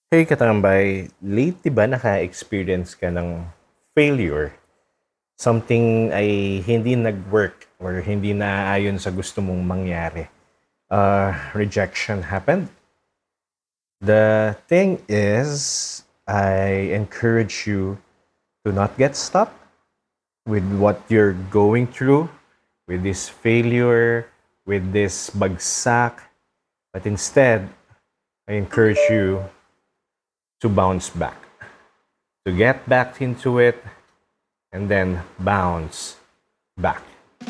Hey katambay, lately ba naka-experience ka ng failure? Something ay hindi nag-work or hindi naaayon sa gusto mong mangyari. Rejection happened. The thing is, I encourage you to not get stuck with what you're going through, with this failure, with this bagsak, but instead, I encourage you to bounce back, to get back into it, and then bounce back.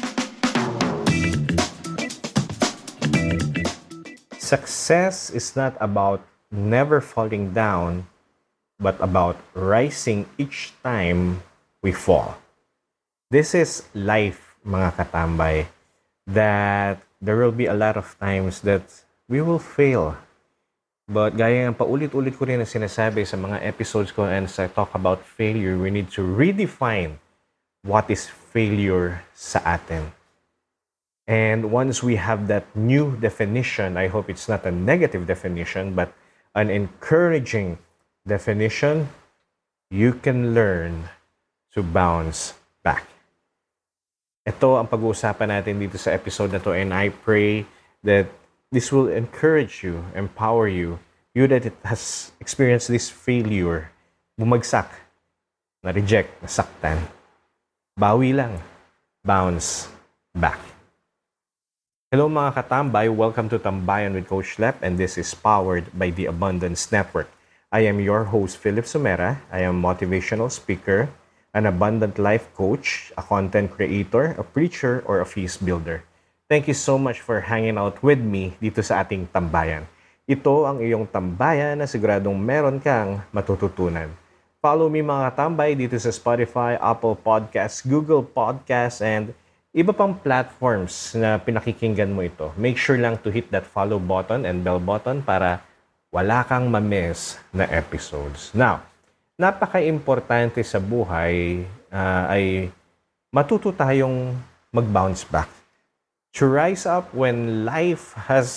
Success is not about never falling down, but about rising each time we fall. This is life, mga katambay, that there will be a lot of times that we will fail. But gaya ng paulit-ulit ko rin na sinasabi sa mga episodes ko and as I talk about failure, we need to redefine what is failure sa atin. And once we have that new definition, I hope it's not a negative definition, but an encouraging definition, you can learn to bounce back. Ito ang pag-uusapan natin dito sa episode na to, and I pray that this will encourage you, empower you, you that it has experienced this failure, bumagsak, na-reject, nasaktan. Bawi lang, bounce back. Hello mga katambay, welcome to Tambayan with Coach Lep, and this is powered by the Abundance Network. I am your host, Philip Sumera. I am a motivational speaker, an abundant life coach, a content creator, a preacher, or a feast builder. Thank you so much for hanging out with me dito sa ating tambayan. Ito ang iyong tambayan na siguradong meron kang matututunan. Follow me mga tambay dito sa Spotify, Apple Podcasts, Google Podcasts, and iba pang platforms na pinakikinggan mo ito. Make sure lang to hit that follow button and bell button para wala kang ma-miss na episodes. Now, napaka-importante sa buhay ay matuto tayong mag-bounce back. To rise up when life has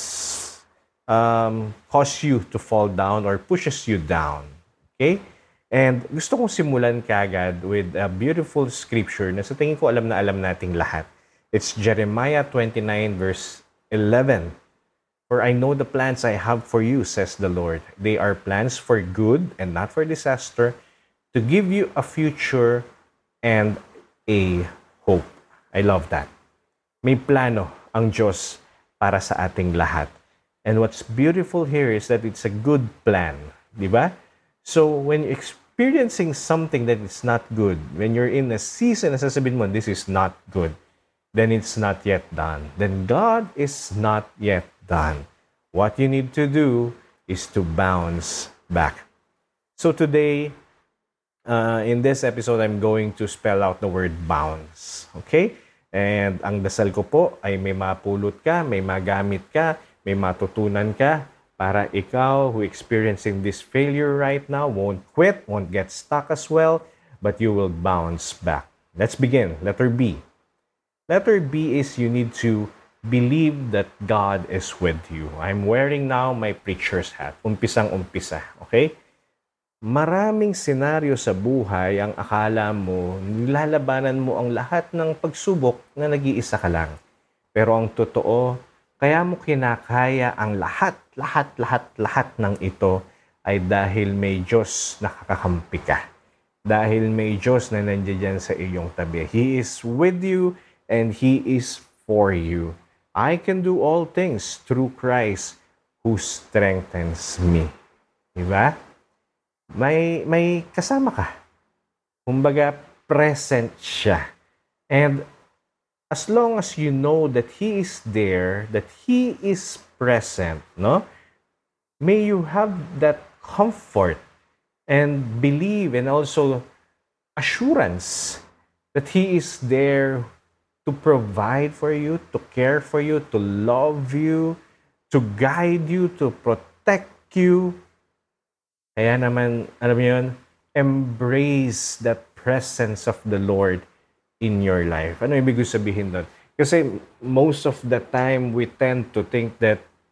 caused you to fall down or pushes you down. Okay? And gusto kong simulan kagad with a beautiful scripture na sa tingin ko alam na alam nating lahat. It's Jeremiah 29 verse 11. For I know the plans I have for you, says the Lord. They are plans for good and not for disaster, to give you a future and a hope. I love that. May plano ang Diyos para sa ating lahat. And what's beautiful here is that it's a good plan. Di ba? So when you're experiencing something that is not good, when you're in a season na sasabihin mo, this is not good, then it's not yet done. Then God is not yet done. What you need to do is to bounce back. So today, in this episode, I'm going to spell out the word bounce. Okay? And ang dasal ko po ay may mapulot ka, may magamit ka, may matutunan ka, para ikaw who experiencing this failure right now won't quit, won't get stuck as well, but you will bounce back. Let's begin. Letter B. Letter B is you need to believe that God is with you. I'm wearing now my preacher's hat. Umpisang-umpisa. Okay? Maraming senaryo sa buhay ang akala mo, nilalabanan mo ang lahat ng pagsubok na nag-iisa ka lang. Pero ang totoo, kaya mo kinakaya ang lahat ng ito ay dahil may Diyos na kakakampi ka. Dahil may Diyos na nandiyan sa iyong tabi. He is with you and He is for you. I can do all things through Christ who strengthens me. Diba? May kasama ka. Kumbaga, present siya. And as long as you know that He is there, that He is present, no? May you have that comfort and believe and also assurance that He is there to provide for you, to care for you, to love you, to guide you, to protect you. Kaya naman, alam mo yun, embrace that presence of the Lord in your life. Ano ibig sabihin doon? Kasi most of the time, we tend to think that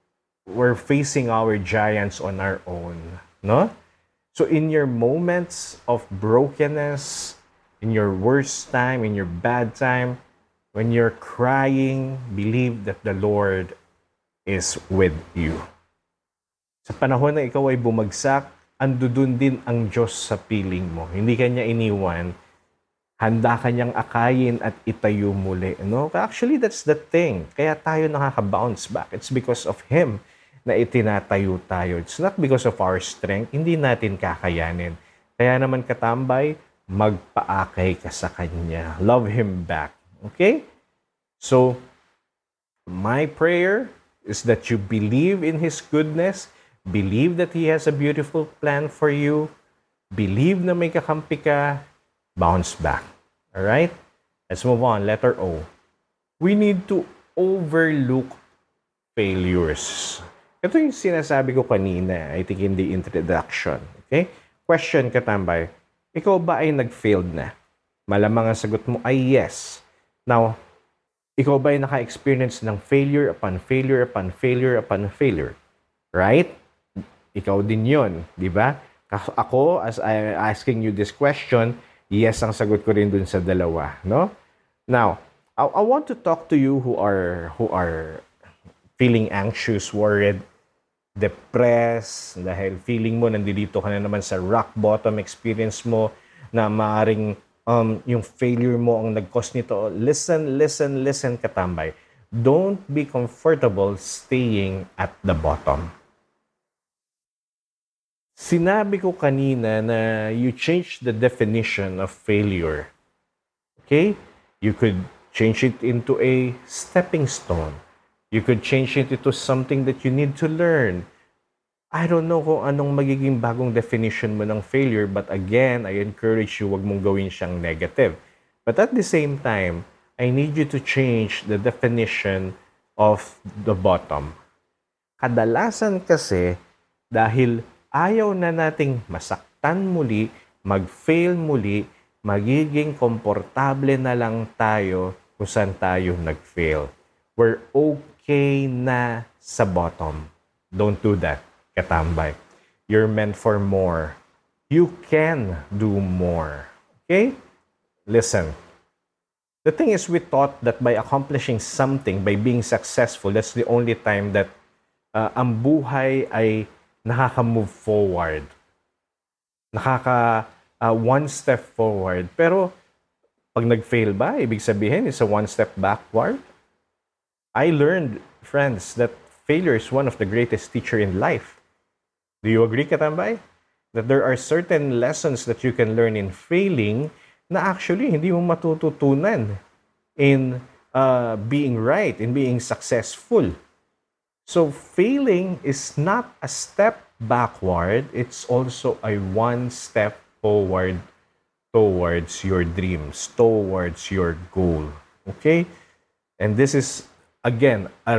we're facing our giants on our own, no? So in your moments of brokenness, in your worst time, in your bad time, when you're crying, believe that the Lord is with you. Sa panahon na ikaw ay bumagsak, andudun din ang Diyos sa piling mo. Hindi kanya iniwan. Handa kanyang akayin at itayo muli. No? Actually, that's the thing. Kaya tayo nakaka-bounce back. It's because of Him na itinatayo tayo. It's not because of our strength. Hindi natin kakayanin. Kaya naman katambay, magpaakay ka sa Kanya. Love Him back. Okay? So, my prayer is that you believe in His goodness, believe that He has a beautiful plan for you, believe na may kakampi ka, bounce back. Alright? Let's move on. Letter O. We need to overlook failures. Ito yung sinasabi ko kanina, I think in the introduction. Okay? Question, katambay. Ikaw ba ay nag-failed na? Malamang ang sagot mo ay yes. Now, ikaw ba ay naka-experience ng failure upon failure upon failure upon failure? Right? Ikaw din yon, di ba? Ako, as I'm asking you this question, yes ang sagot ko rin dun sa dalawa, no? Now, I want to talk to you who are feeling anxious, worried, depressed, dahil feeling mo nandito ka na naman sa rock bottom experience mo na maaring yung failure mo ang nag-cause nito. Listen, katambay. Don't be comfortable staying at the bottom. Sinabi ko kanina na you change the definition of failure. Okay? You could change it into a stepping stone. You could change it into something that you need to learn. I don't know kung anong magiging bagong definition mo ng failure, but again, I encourage you, wag mong gawin siyang negative. But at the same time, I need you to change the definition of the bottom. Kadalasan kasi, dahil ayaw na nating masaktan muli, mag-fail muli, magiging komportable na lang tayo kung saan tayo nag-fail. We're okay na sa bottom. Don't do that, katambay. You're meant for more. You can do more. Okay? Listen. The thing is, we thought that by accomplishing something, by being successful, that's the only time that ang buhay ay nakaka-move forward. One step forward. Pero, pag nag-fail ba, ibig sabihin, is a one step backward? I learned, friends, that failure is one of the greatest teacher in life. Do you agree, katambay? That there are certain lessons that you can learn in failing na actually hindi mo matututunan in being right, in being successful. So failing is not a step backward, it's also a one step forward towards your dreams, towards your goal. Okay? And this is, again, a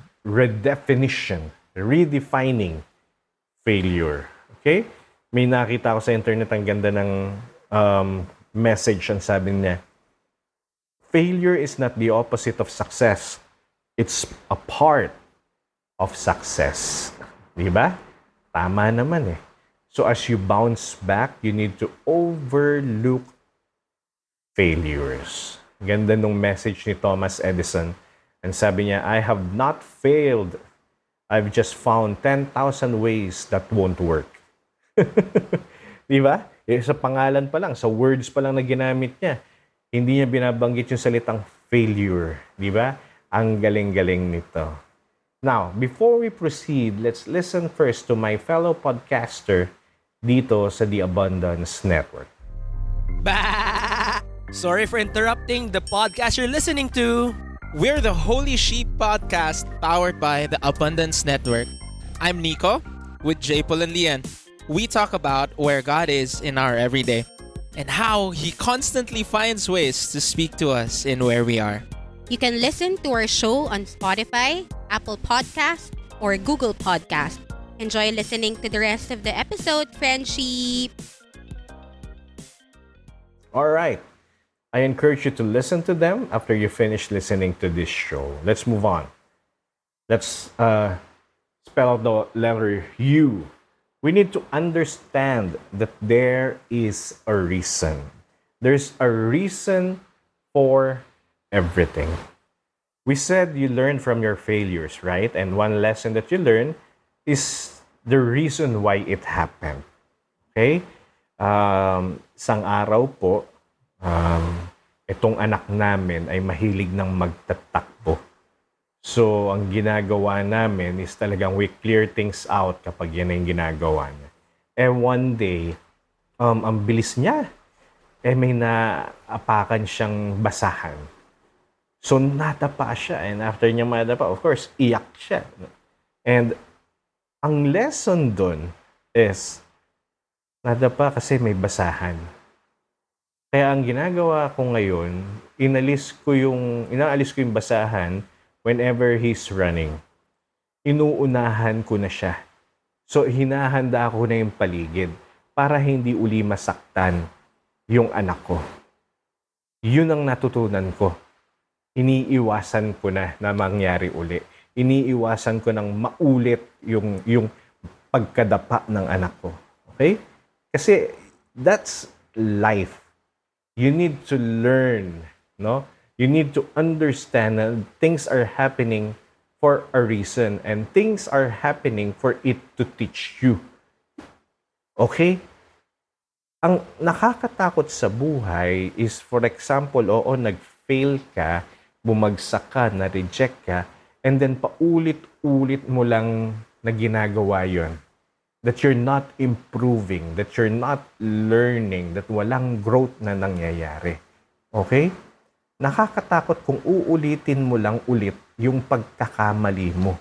redefining failure. Okay? May nakita ko sa internet, ang ganda ng message, ang sabi niya, failure is not the opposite of success. It's a part of success. Diba? Tama naman eh. So as you bounce back, you need to overlook failures. Ganda nung message ni Thomas Edison. And sabi niya, I have not failed. I've just found 10,000 ways that won't work. Diba? Sa pangalan pa lang, sa words pa lang na ginamit niya, hindi niya binabanggit yung salitang failure. Diba? Ang galing-galing nito. Now, before we proceed, let's listen first to my fellow podcaster dito sa The Abundance Network. Bah! Sorry for interrupting the podcast you're listening to. We're the Holy Sheep Podcast powered by the Abundance Network. I'm Nico with J. Paul and Lian. We talk about where God is in our everyday and how He constantly finds ways to speak to us in where we are. You can listen to our show on Spotify, Apple Podcast, or Google Podcast. Enjoy listening to the rest of the episode, friendship! All right. I encourage you to listen to them after you finish listening to this show. Let's move on. Let's spell out the letter U. We need to understand that there is a reason. There's a reason for everything. We said you learn from your failures, right? And one lesson that you learn is the reason why it happened. Okay? Isang araw po, itong anak namin ay mahilig ng magtatakbo. So, ang ginagawa namin is talagang we clear things out kapag yan ay ginagawa niya. And one day, ang bilis niya. May naapakan siyang basahan. So, natapa siya. And after niya madapa, of course, iyak siya. And ang lesson dun is, nadapa kasi may basahan. Kaya ang ginagawa ko ngayon, inaalis ko yung basahan whenever he's running. Inuunahan ko na siya. So, hinahanda ko na yung paligid para hindi uli masaktan yung anak ko. Yun ang natutunan ko. Iniiwasan ko na mangyari uli. Iniiwasan ko nang maulit yung pagkadapa ng anak ko. Okay? Kasi that's life. You need to learn, no? You need to understand that things are happening for a reason and things are happening for it to teach you. Okay? Ang nakakatakot sa buhay is, for example, nag-fail ka, bumagsak ka, na-reject ka, and then paulit-ulit mo lang na ginagawa yon. That you're not improving, that you're not learning, that walang growth na nangyayari. Okay? Nakakatakot kung uulitin mo lang ulit yung pagkakamali mo.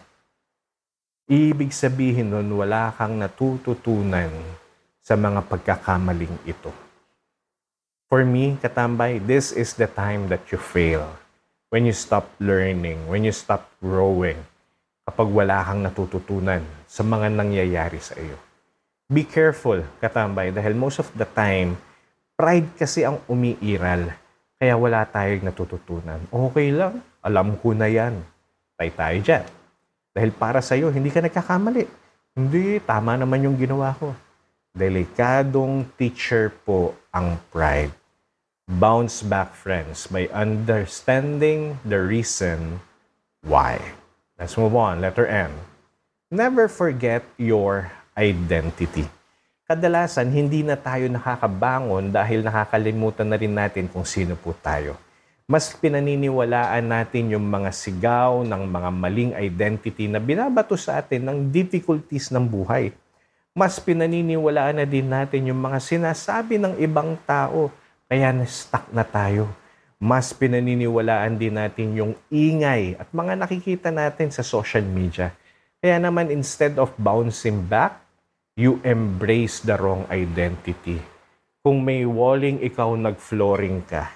Ibig sabihin nun, wala kang natututunan sa mga pagkakamaling ito. For me, katambay, this is the time that you fail. When you stop learning, when you stop growing, kapag wala kang natututunan sa mga nangyayari sa iyo. Be careful, katambay, dahil most of the time, pride kasi ang umiiral, kaya wala tayong natututunan. Okay lang, alam ko na yan. Tayo dyan. Dahil para sa iyo, hindi ka nagkakamali. Hindi, tama naman yung ginawa ko. Delikadong teacher po ang pride. Bounce back, friends, by understanding the reason why. Let's move on. Letter N. Never forget your identity. Kadalasan, hindi na tayo nakakabangon dahil nakakalimutan na rin natin kung sino po tayo. Mas pinaniniwalaan natin yung mga sigaw ng mga maling identity na binabato sa atin ng difficulties ng buhay. Mas pinaniniwalaan na din natin yung mga sinasabi ng ibang tao, kaya na-stuck na tayo. Mas pinaniniwalaan din natin yung ingay at mga nakikita natin sa social media. Kaya naman, instead of bouncing back, you embrace the wrong identity. Kung may walling, ikaw nag-flooring ka.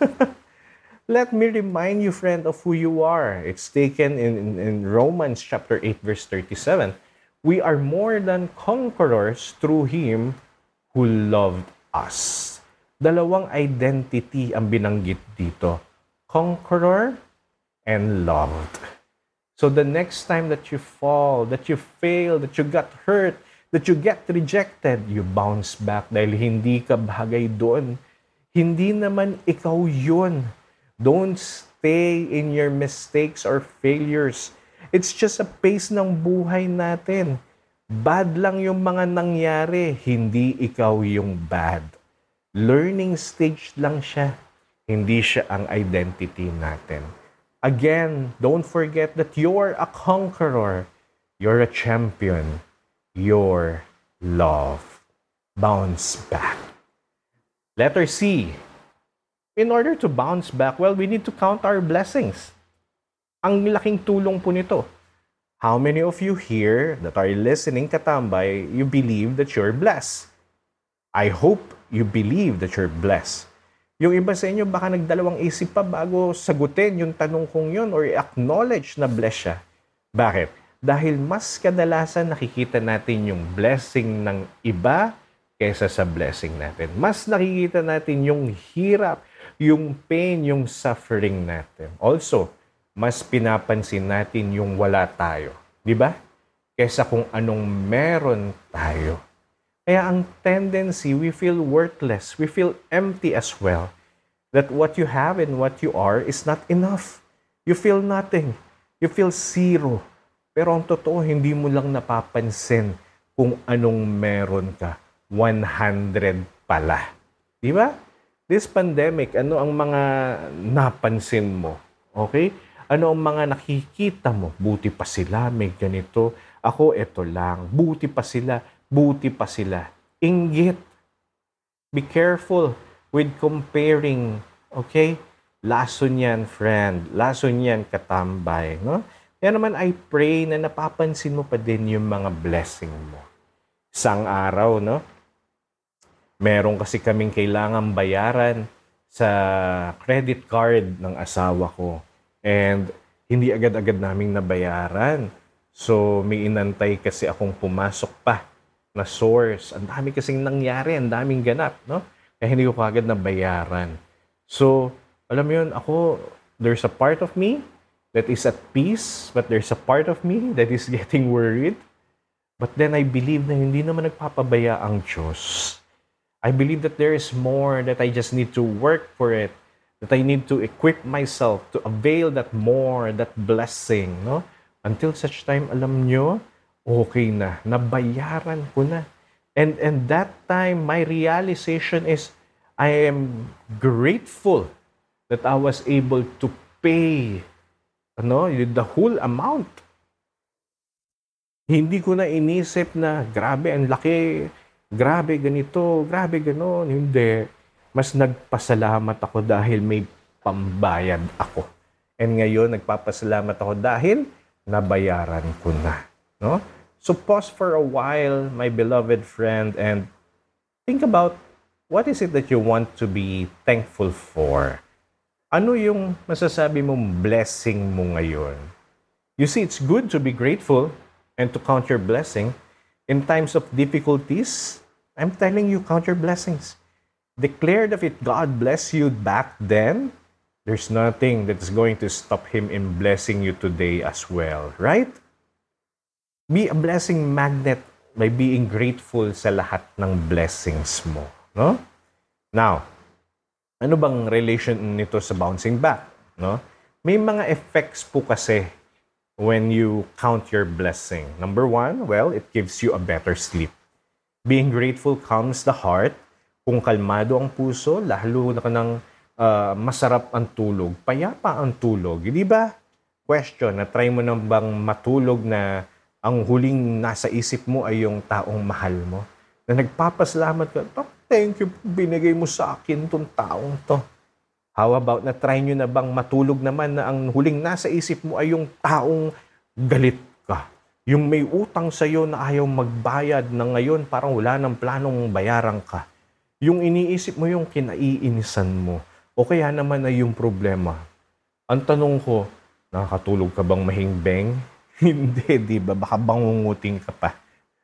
Let me remind you, friend, of who you are. It's taken in Romans chapter 8, verse 37. We are more than conquerors through Him who loved us. Dalawang identity ang binanggit dito. Conqueror and loved. So the next time that you fall, that you fail, that you got hurt, that you get rejected, you bounce back dahil hindi ka bagay doon. Hindi naman ikaw yun. Don't stay in your mistakes or failures. It's just a pace ng buhay natin. Bad lang yung mga nangyari, hindi ikaw yung bad. Learning stage lang siya. Hindi siya ang identity natin. Again, don't forget that you're a conqueror. You're a champion. You're loved. Bounce back. Letter C. In order to bounce back, well, we need to count our blessings. Ang laking tulong po nito. How many of you here that are listening, katambay, you believe that you're blessed? I hope you believe that you're blessed. Yung iba sa inyo, baka nagdalawang isip pa bago sagutin yung tanong kong yun or acknowledge na blessed siya. Bakit? Dahil mas kadalasan nakikita natin yung blessing ng iba kaysa sa blessing natin. Mas nakikita natin yung hirap, yung pain, yung suffering natin. Also, mas pinapansin natin yung wala tayo. Di ba? kesa kung anong meron tayo. Kaya ang tendency, we feel worthless, we feel empty as well. That what you have and what you are is not enough. You feel nothing. You feel zero. Pero ang totoo, hindi mo lang napapansin kung anong meron ka. 100 pala. Di ba? This pandemic, ano ang mga napansin mo? Okay? Ano ang mga nakikita mo? Buti pa sila, may ganito. Ako, eto lang. Buti pa sila. Buti pa sila. Inggit. Be careful with comparing. Okay? Lason yan, friend. Lason yan, katambay. No? Kaya naman, I pray na napapansin mo pa din yung mga blessing mo. Isang araw, no? Meron kasi kaming kailangang bayaran sa credit card ng asawa ko. And hindi agad-agad naming nabayaran. So, may inantay kasi akong pumasok pa na source. Ang dami kasing nangyari, ang daming ganap, no? Kaya hindi ko kagad nabayaran. So, alam mo yun, ako, there's a part of me that is at peace, but there's a part of me that is getting worried. But then I believe na hindi naman nagpapabaya ang Diyos. I believe that there is more, that I just need to work for it, that I need to equip myself to avail that more, that blessing, no? Until such time, alam nyo, okay na, nabayaran ko na. And that time, my realization is, I am grateful that I was able to pay, the whole amount. Hindi ko na inisip na, grabe, ang laki, grabe ganito, grabe ganon. Hindi. Mas nagpasalamat ako dahil may pambayad ako. And ngayon, nagpapasalamat ako dahil nabayaran ko na. No? So pause for a while, my beloved friend, and think about what is it that you want to be thankful for? Ano yung masasabi mong blessing mo ngayon? You see, it's good to be grateful and to count your blessing. In times of difficulties, I'm telling you, count your blessings. Declare that if God bless you back then, there's nothing that is going to stop Him in blessing you today as well, right? Be a blessing magnet by being grateful sa lahat ng blessings mo, no? Now, ano bang relation nito sa bouncing back, no? May mga effects po kasi when you count your blessing. Number one, well, it gives you a better sleep. Being grateful calms the heart. Kung kalmado ang puso, lalo na ka ng masarap ang tulog, payapa ang tulog. Di ba? Question, na-try mo na bang matulog na ang huling nasa isip mo ay yung taong mahal mo? Na nagpapasalamat ka, thank you, binigay mo sa akin tong taong to. How about na-try nyo na bang matulog naman na ang huling nasa isip mo ay yung taong galit ka? Yung may utang sa'yo na ayaw magbayad na ngayon parang wala ng planong bayaran ka. Yung iniisip mo yung kinaiinisan mo. O kaya naman ay yung problema. Ang tanong ko, nakakatulog ka bang mahingbeng? Hindi, di ba? Baka bangunguting ka pa.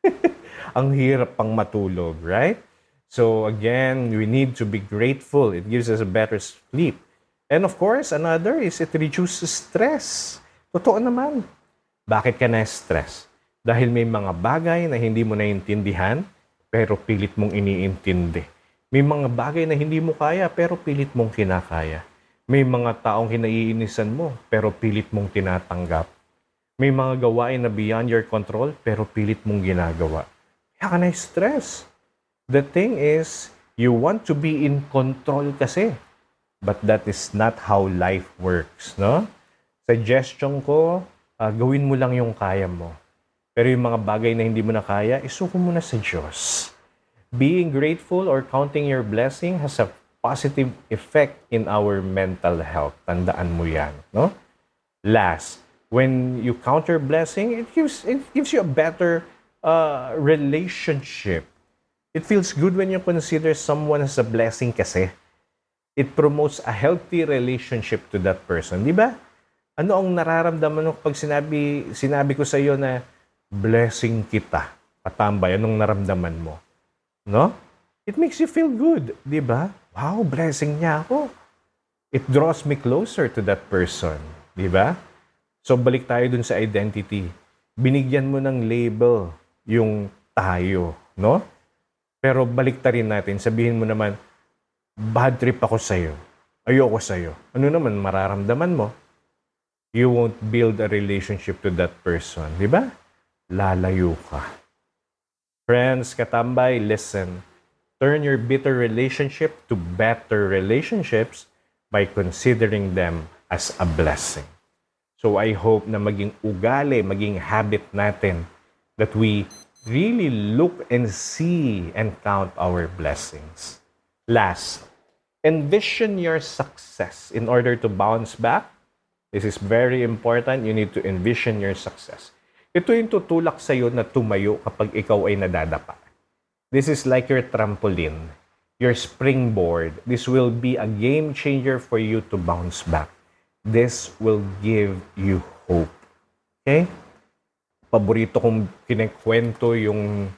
Ang hirap pang matulog, right? So again, we need to be grateful. It gives us a better sleep. And of course, another is it reduces stress. Totoo naman. Bakit ka na-stress? Dahil may mga bagay na hindi mo naiintindihan, pero pilit mong iniintindi. May mga bagay na hindi mo kaya, pero pilit mong kinakaya. May mga taong kinaiinisan mo, pero pilit mong tinatanggap. May mga gawain na beyond your control, pero pilit mong ginagawa. Kaya ka na-stress. The thing is, you want to be in control kasi. But that is not how life works, no? Suggestion ko, gawin mo lang yung kaya mo. Pero yung mga bagay na hindi mo na kaya, isuko mo na sa Diyos. Being grateful or counting your blessing has a positive effect in our mental health. Tandaan mo yan, no? Last, when you count your blessing, it gives you a better relationship. It feels good when you consider someone as a blessing kasi. It promotes a healthy relationship to that person. Di ba? Ano ang nararamdaman mo pag sinabi ko sa iyo na blessing kita? Katambay, anong naramdaman mo? No? It makes you feel good, di ba? Wow, blessing niya ako. It draws me closer to that person, di ba? So balik tayo dun sa identity. binigyan mo ng label yung tayo, no? Pero baliktarin natin, sabihin mo naman, bad trip ako sa'yo. Ayoko sa'yo. Ano naman mararamdaman mo? You won't build a relationship to that person. Di ba? Lalayo ka. Friends, katambay, listen. Turn your bitter relationship to better relationships by considering them as a blessing. So I hope na maging ugali, maging habit natin that we really look and see and count our blessings. Last, envision your success in order to bounce back. This is very important. You need to envision your success. Ito yung tutulak sa'yo na tumayo kapag ikaw ay nadadapa. This is like your trampoline, your springboard. This will be a game changer for you to bounce back. This will give you hope. Okay? Paborito kong kinikwento yung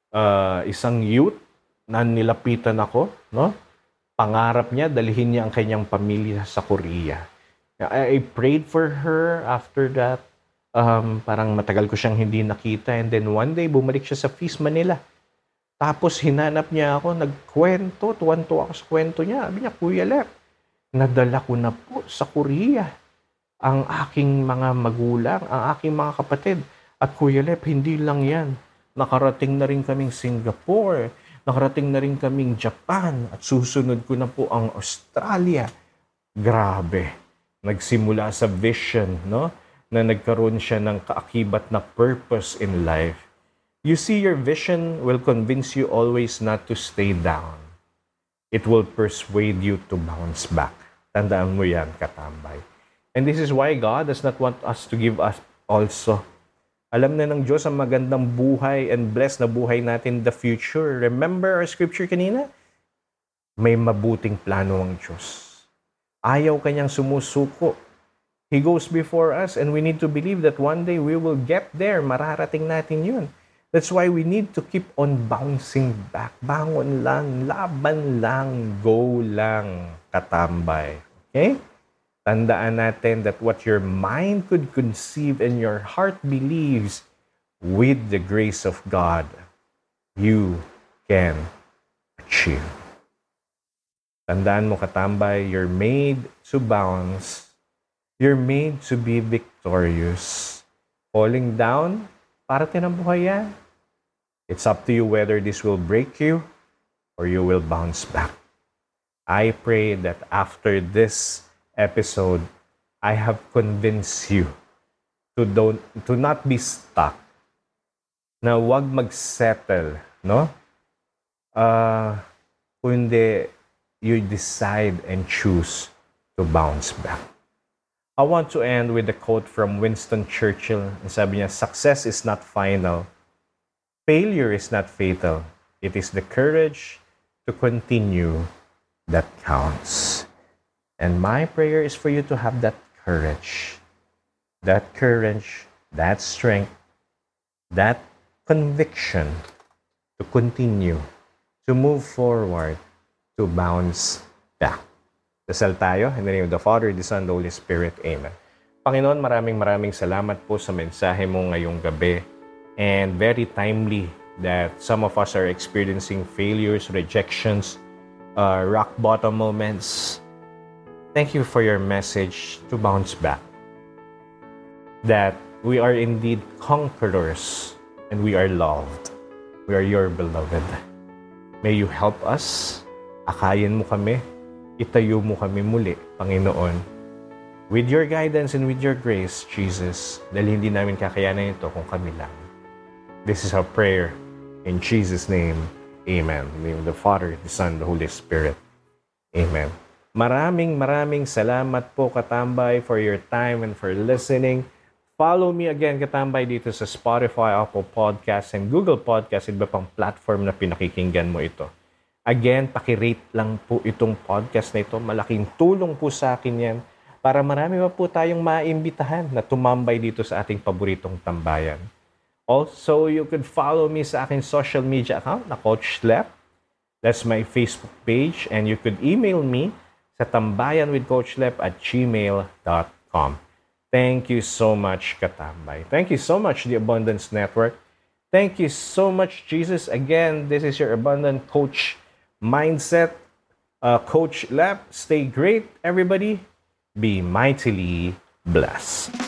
isang youth na nilapitan ako, no? Pangarap niya, dalhin niya ang kanyang pamilya sa Korea. I prayed for her after that. Parang matagal ko siyang hindi nakita. And then one day, bumalik siya sa Feast Manila. Tapos hinanap niya ako, nagkwento, tuwan-tuwa ako sa kwento niya. Sabi niya, Kuya Lep, nadala ko na po sa Korea ang aking mga magulang, ang aking mga kapatid. At Kuya Lep, hindi lang yan. Nakarating na rin kaming Singapore. Nakarating na rin kaming Japan. At susunod ko na po ang Australia. Grabe. Nagsimula sa vision, no? Na nagkaroon siya ng kaakibat na purpose in life. You see, your vision will convince you always not to stay down. It will persuade you to bounce back. Tandaan mo yan, katambay. And this is why God does not want us to give us also. Alam na ng Diyos ang magandang buhay and blessed na buhay natin in the future. Remember our scripture kanina? May mabuting plano ang Diyos. Ayaw kanyang sumusuko. He goes before us and we need to believe that one day we will get there. Mararating natin yun. That's why we need to keep on bouncing back. Bangon lang, laban lang, go lang, katambay. Okay? Tandaan natin that what your mind could conceive and your heart believes, with the grace of God, you can achieve. Tandaan mo, katambay, you're made to bounce. You're made to be victorious. Falling down, parating ang buhay yan. It's up to you whether this will break you or you will bounce back. I pray that after this episode, I have convinced you to not be stuck. Na wag mag-settle, no? Kundi you decide and choose to bounce back. I want to end with a quote from Winston Churchill. Sabi niya, success is not final. Failure is not fatal. It is the courage to continue that counts. And my prayer is for you to have that courage, that strength, that conviction to continue, to move forward, to bounce back. Dasal tayo in the name of the Father, the Son, the Holy Spirit. Amen. Panginoon, maraming salamat po sa mensahe mo ngayong gabi. And very timely that some of us are experiencing failures, rejections, rock bottom moments. Thank you for your message to bounce back. That we are indeed conquerors and we are loved. We are your beloved. May you help us. Akayin mo kami. Itayo mo kami muli, Panginoon. With your guidance and with your grace, Jesus, dahil hindi namin kakayanan ito kung kami lang. This is our prayer. In Jesus' name, amen. In the name of the Father, the Son, the Holy Spirit. Amen. Maraming salamat po, Katambay, for your time and for listening. Follow me again, Katambay, dito sa Spotify, Apple Podcasts, and Google Podcasts, iba pang platform na pinakikinggan mo ito. Again, pakirate lang po itong podcast na ito. Malaking tulong po sa akin yan para marami pa po tayong maimbitahan na tumambay dito sa ating paboritong tambayan. Also, you could follow me sa aking social media account na Coach Lep. That's my Facebook page. And you could email me sa tambayanwithcoachlep@gmail.com. Thank you so much, Katambay. Thank you so much, the Abundance Network. Thank you so much, Jesus. Again, this is your Abundant Coach Mindset. Coach Lap, stay great, everybody. Be mightily blessed.